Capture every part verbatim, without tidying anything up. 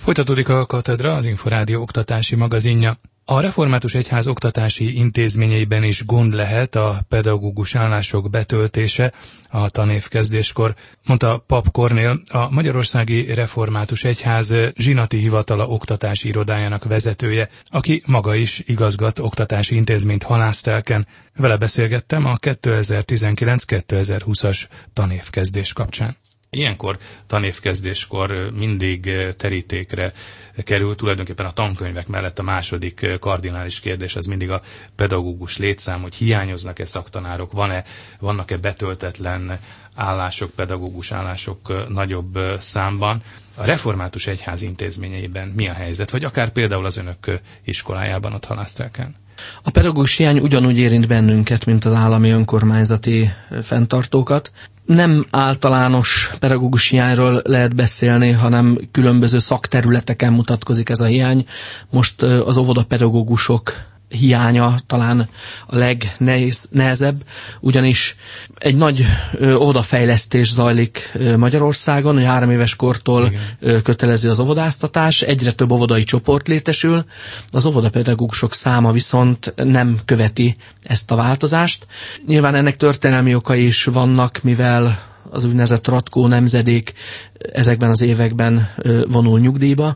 Folytatódik a Katedra, az Inforádió oktatási magazinja. A református egyház oktatási intézményeiben is gond lehet a pedagógus állások betöltése a tanévkezdéskor, mondta Pap Kornél, a Magyarországi Református Egyház zsinati hivatala oktatási irodájának vezetője, aki maga is igazgat oktatási intézményt Halásztelken. Vele beszélgettem a kétezer-tizenkilenc kétezer-húszas tanévkezdés kapcsán. Ilyenkor tanévkezdéskor mindig terítékre kerül, tulajdonképpen a tankönyvek mellett a második kardinális kérdés, az mindig a pedagógus létszám, hogy hiányoznak-e szaktanárok, van-e, vannak-e betöltetlen állások, pedagógus állások nagyobb számban. A református egyház intézményeiben mi a helyzet, vagy akár például az önök iskolájában ott Halásztelken? A pedagógus hiány ugyanúgy érint bennünket, mint az állami önkormányzati fenntartókat. Nem általános pedagógus hiányról lehet beszélni, hanem különböző szakterületeken mutatkozik ez a hiány. Most az óvodapedagógusok hiánya talán a legnehezebb, ugyanis egy nagy óvodafejlesztés zajlik Magyarországon, hogy három éves kortól Igen. kötelező az óvodáztatás, egyre több óvodai csoport létesül, az óvodapedagógusok száma viszont nem követi ezt a változást. Nyilván ennek történelmi okai is vannak, mivel az úgynevezett Ratkó nemzedék ezekben az években vonul nyugdíjba,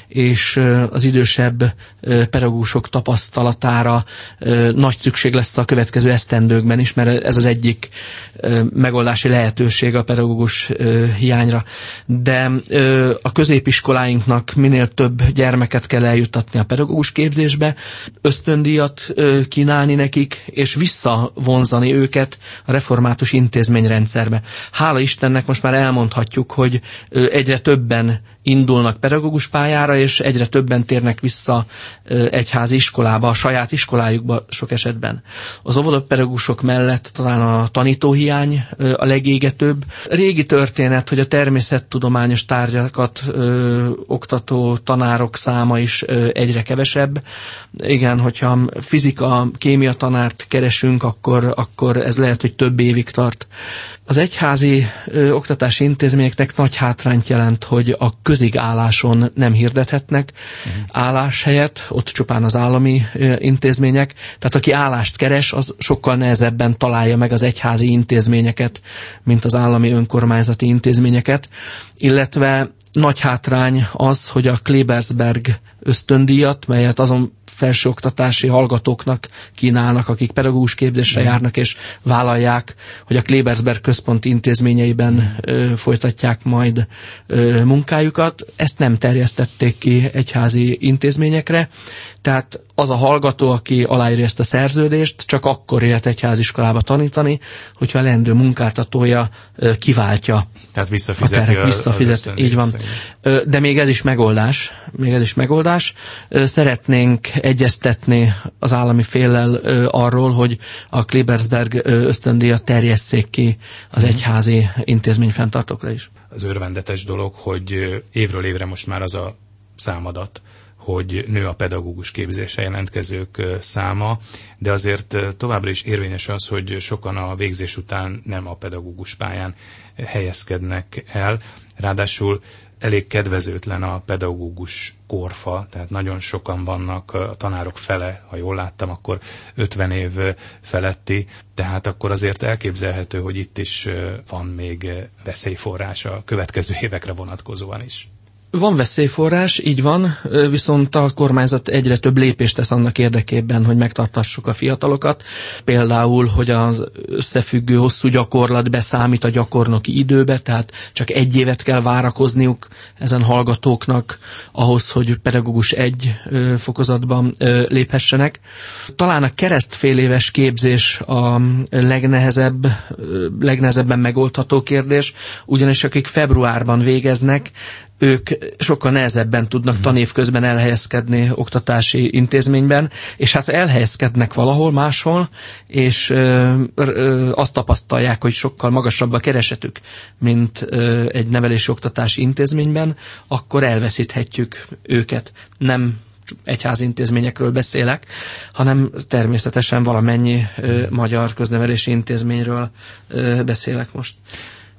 és az idősebb pedagógusok tapasztalatára nagy szükség lesz a következő esztendőkben is, mert ez az egyik megoldási lehetőség a pedagógus hiányra. De a középiskoláinknak minél több gyermeket kell eljuttatni a pedagógus képzésbe, ösztöndíjat kínálni nekik, és visszavonzani őket a református intézményrendszerbe. Hála Istennek most már elmondhatjuk, hogy egyre többen indulnak pedagógus pályára, és egyre többen térnek vissza egyházi iskolába, a saját iskolájukba sok esetben. Az óvodapedagógusok mellett talán a tanítóhiány a legégetőbb. Régi történet, hogy a természettudományos tárgyakat ö, oktató tanárok száma is ö, egyre kevesebb. Igen, hogyha fizika, kémia tanárt keresünk, akkor, akkor ez lehet, hogy több évig tart. Az egyházi ö, oktatási intézményeknek nagy hátrányt jelent, hogy a közigálláson nem hirdethetnek uh-huh. állás helyett, ott csupán az állami ö, intézmények. Tehát aki állást keres, az sokkal nehezebben találja meg az egyházi intézményeket, mint az állami önkormányzati intézményeket. Illetve nagy hátrány az, hogy a Klebersberg ösztöndíjat, melyet azon felsőoktatási hallgatóknak kínálnak, akik pedagógus képzésre járnak, és vállalják, hogy a Klebersberg központi intézményeiben ö, folytatják majd ö, munkájukat. Ezt nem terjesztették ki egyházi intézményekre, tehát az a hallgató, aki aláírja ezt a szerződést, csak akkor jöhet egyháziskolába tanítani, hogyha a leendő munkáltatója ö, kiváltja. Tehát visszafizeti. A terek, visszafizet, a így van. Ö, de még ez is megoldás. Még ez is megoldás. Ö, szeretnénk egyeztetni az állami féllel ö, arról, hogy a Klebersberg ösztöndíjat terjesszék ki az egyházi intézményfenntartókra is. Az örvendetes dolog, hogy évről évre most már az a számadat, hogy nő a pedagógus képzésre jelentkezők száma, de azért továbbra is érvényes az, hogy sokan a végzés után nem a pedagógus pályán helyezkednek el. Ráadásul elég kedvezőtlen a pedagógus korfa, tehát nagyon sokan vannak, a tanárok fele, ha jól láttam, akkor ötven év feletti, tehát akkor azért elképzelhető, hogy itt is van még veszélyforrás a következő évekre vonatkozóan is. Van veszélyforrás, így van, viszont a kormányzat egyre több lépést tesz annak érdekében, hogy megtartassuk a fiatalokat. Például, hogy az összefüggő hosszú gyakorlat beszámít a gyakornoki időbe, tehát csak egy évet kell várakozniuk ezen hallgatóknak ahhoz, hogy pedagógus egy fokozatban léphessenek. Talán a keresztféléves képzés a legnehezebb, legnehezebben megoldható kérdés, ugyanis akik februárban végeznek, ők sokkal nehezebben tudnak tanév közben elhelyezkedni oktatási intézményben, és hát elhelyezkednek valahol máshol, és ö, ö, azt tapasztalják, hogy sokkal magasabb a keresetük, mint ö, egy nevelési oktatási intézményben, akkor elveszíthetjük őket. Nem egyházi intézményekről beszélek, hanem természetesen valamennyi ö, magyar köznevelési intézményről ö, beszélek most.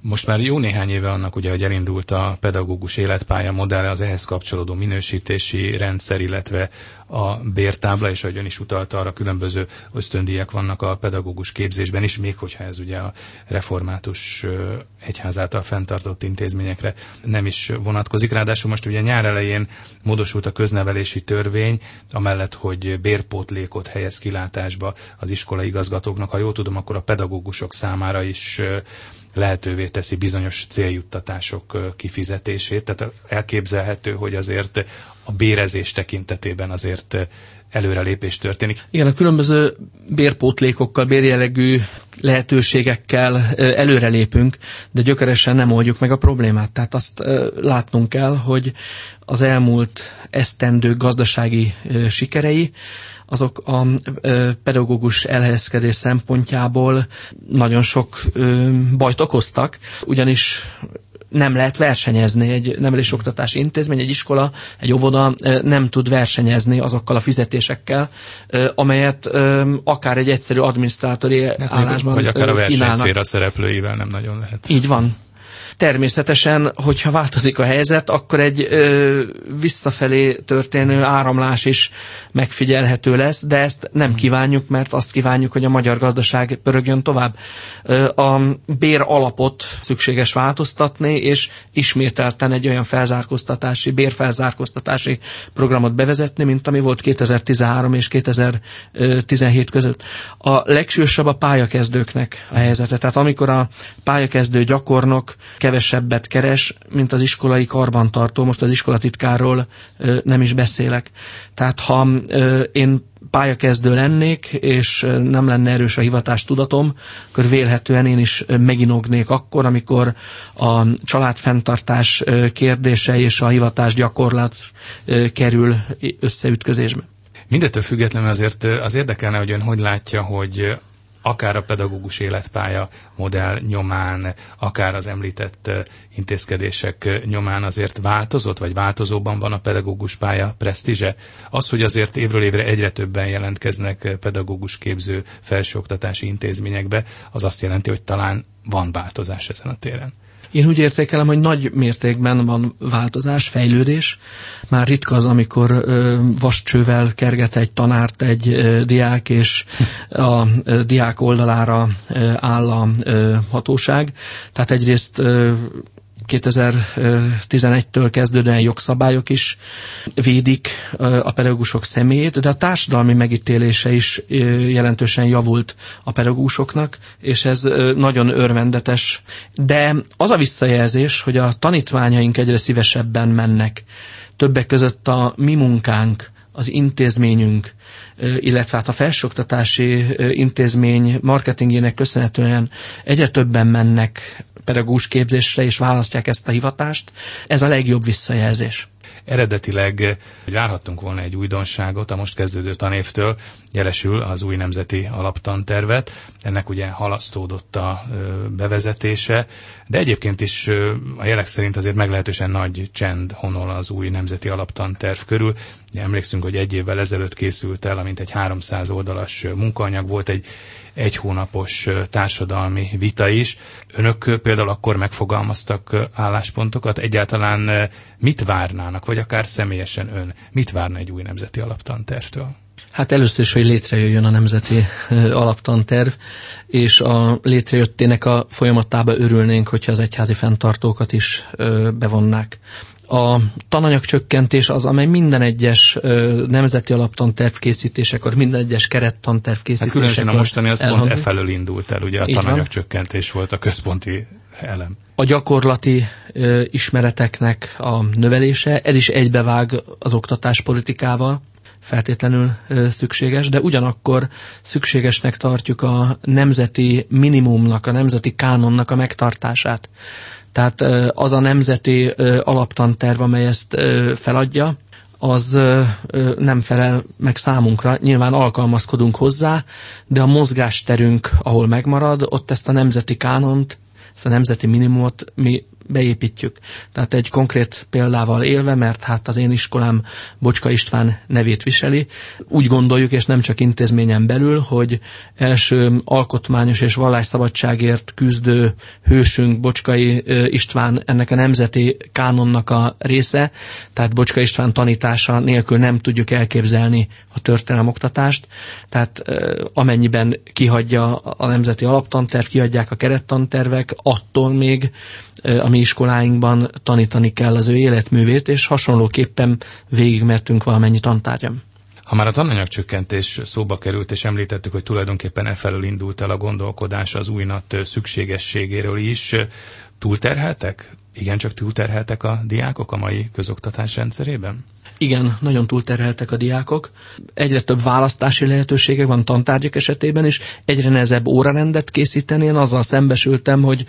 Most már jó néhány éve annak, ugye, hogy elindult a pedagógus életpálya modell, az ehhez kapcsolódó minősítési rendszer, illetve a bértábla, és ahogy ön is utalta, arra különböző ösztöndíjak vannak a pedagógus képzésben is, még hogyha ez ugye a református egyház által fenntartott intézményekre nem is vonatkozik. Ráadásul most ugye nyár elején módosult a köznevelési törvény, amellett, hogy bérpótlékot helyez kilátásba az iskolai igazgatóknak. Ha jól tudom, akkor a pedagógusok számára is lehetővé teszi bizonyos céljuttatások kifizetését. Tehát elképzelhető, hogy azért a bérezés tekintetében azért előrelépés történik. Igen, a különböző bérpótlékokkal, bérjellegű lehetőségekkel előrelépünk, de gyökeresen nem oldjuk meg a problémát. Tehát azt látnunk kell, hogy az elmúlt esztendő gazdasági sikerei azok a pedagógus elhelyezkedés szempontjából nagyon sok bajt okoztak, ugyanis nem lehet versenyezni. Egy nevelésoktatási intézmény, egy iskola, egy óvoda nem tud versenyezni azokkal a fizetésekkel, amelyet akár egy egyszerű adminisztrátori hát állásban vagy akár a versenyszféra szereplőivel nem nagyon lehet. Így van. Természetesen, hogyha változik a helyzet, akkor egy ö, visszafelé történő áramlás is megfigyelhető lesz, de ezt nem kívánjuk, mert azt kívánjuk, hogy a magyar gazdaság pörögjön tovább. Ö, a bér alapot szükséges változtatni, és ismételten egy olyan felzárkóztatási, bérfelzárkóztatási programot bevezetni, mint ami volt kétezer-tizenhárom és kétezer-tizenhét között. A legsúlyosabb a pályakezdőknek a helyzete. Tehát amikor a pályakezdő gyakornok kevesebbet keres, mint az iskolai karbantartó, most az iskolatitkáról ö, nem is beszélek. Tehát ha ö, én pályakezdő lennék, és nem lenne erős a hivatás tudatom, akkor vélhetően én is meginognék akkor, amikor a családfenntartás kérdése és a hivatás gyakorlat kerül összeütközésbe. Mindettől függetlenül azért az érdekelne, hogy ön hogy látja, hogy akár a pedagógus életpálya modell nyomán, akár az említett intézkedések nyomán azért változott, vagy változóban van a pedagógus pálya presztízse? Az, hogy azért évről évre egyre többen jelentkeznek pedagógus képző felsőoktatási intézményekbe, az azt jelenti, hogy talán van változás ezen a téren. Én úgy értékelem, hogy nagy mértékben van változás, fejlődés. Már ritka az, amikor ö, vascsővel kerget egy tanárt egy ö, diák, és a ö, diák oldalára ö, áll a ö, hatóság. Tehát egyrészt ö, kétezer-tizenegytől kezdődően jogszabályok is védik a pedagógusok személyét, de a társadalmi megítélése is jelentősen javult a pedagógusoknak, és ez nagyon örvendetes. De az a visszajelzés, hogy a tanítványaink egyre szívesebben mennek. Többek között a mi munkánk, az intézményünk, illetve hát a felsőoktatási intézmény marketingjének köszönhetően egyre többen mennek pedagógus képzésre, és választják ezt a hivatást. Ez a legjobb visszajelzés. Eredetileg várhattunk volna egy újdonságot a most kezdődő tanévtől, jelesül az új nemzeti alaptantervet. Ennek ugye halasztódott a bevezetése, de egyébként is a jelek szerint azért meglehetősen nagy csend honol az új nemzeti alaptanterv körül. Emlékszünk, hogy egy évvel ezelőtt készült el, amint egy háromszáz oldalas munkaanyag, volt egy egy hónapos társadalmi vita is. Önök például akkor megfogalmaztak álláspontokat, egyáltalán mit várnának, vagy akár személyesen ön, mit várna egy új nemzeti alaptantervtől? Hát először is, hogy létrejöjjön a nemzeti alaptanterv, és a létrejöttének a folyamatába örülnénk, hogyha az egyházi fenntartókat is bevonnák. A tananyagcsökkentés az, amely minden egyes ö, nemzeti alaptanterv készítésekor, minden egyes kerettanterv készítésekor. Hát különösen a mostani az pont e felől indult el, ugye a tananyagcsökkentés volt a központi elem. A gyakorlati ö, ismereteknek a növelése, ez is egybevág az oktatáspolitikával, feltétlenül ö, szükséges, de ugyanakkor szükségesnek tartjuk a nemzeti minimumnak, a nemzeti kánonnak a megtartását. Tehát az a nemzeti alaptanterv, amely ezt feladja, az nem felel meg számunkra. Nyilván alkalmazkodunk hozzá, de a mozgásterünk, ahol megmarad, ott ezt a nemzeti kánont, ezt a nemzeti minimumot mi beépítjük. Tehát egy konkrét példával élve, mert hát az én iskolám Bocska István nevét viseli, úgy gondoljuk, és nem csak intézményen belül, hogy első alkotmányos és vallásszabadságért küzdő hősünk Bocskai István ennek a nemzeti kánonnak a része, tehát Bocska István tanítása nélkül nem tudjuk elképzelni a történelemoktatást, tehát amennyiben kihagyja a nemzeti alaptanterv, kihagyják a kerettantervek, attól még a mi iskoláinkban tanítani kell az ő életművét, és hasonlóképpen végigmertünk valamennyi tantárgyam. Ha már a tananyagcsökkentés szóba került, és említettük, hogy tulajdonképpen e felől indult el a gondolkodás az új nat szükségességéről is, túlterheltek? Igencsak túlterheltek a diákok a mai közoktatás rendszerében? Igen, nagyon túlterheltek a diákok. Egyre több választási lehetősége van tantárgyak esetében is, egyre nehezebb órarendet készíteni. Én azzal szembesültem, hogy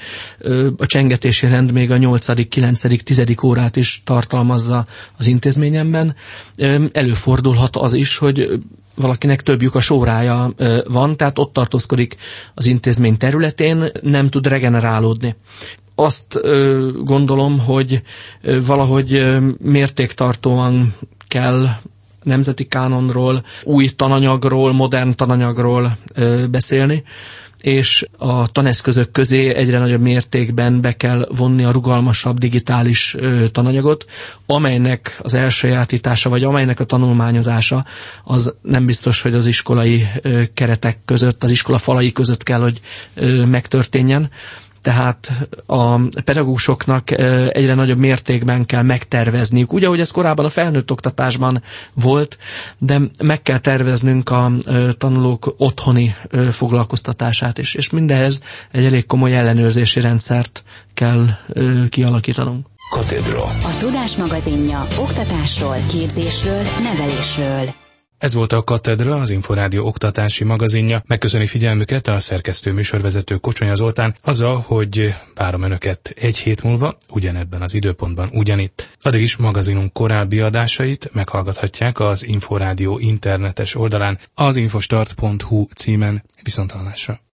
a csengetési rend még a nyolcadik, kilencedik, tizedik órát is tartalmazza az intézményemben. Előfordulhat az is, hogy valakinek több lyukas órája van, tehát ott tartózkodik az intézmény területén, nem tud regenerálódni. Azt ö, gondolom, hogy ö, valahogy ö, mértéktartóan kell nemzeti kánonról, új tananyagról, modern tananyagról ö, beszélni, és a taneszközök közé egyre nagyobb mértékben be kell vonni a rugalmasabb digitális ö, tananyagot, amelynek az elsajátítása, vagy amelynek a tanulmányozása az nem biztos, hogy az iskolai ö, keretek között, az iskola falai között kell, hogy ö, megtörténjen. Tehát a pedagógusoknak egyre nagyobb mértékben kell megtervezniük. Ugye, ahogy ez korábban a felnőtt oktatásban volt, de meg kell terveznünk a tanulók otthoni foglalkoztatását is, és mindehez egy elég komoly ellenőrzési rendszert kell kialakítanunk. Katedra. A Tudás magazinja oktatásról, képzésről, nevelésről. Ez volt a Katedra, az Inforádió oktatási magazinja. Megköszöni figyelmüket a szerkesztő műsorvezető Kocsonya Zoltán azzal, hogy várom önöket egy hét múlva, ugyanebben az időpontban ugyanitt. Addig is magazinunk korábbi adásait meghallgathatják az Inforádió internetes oldalán, az infostart pont hu címen. Viszonthallásra.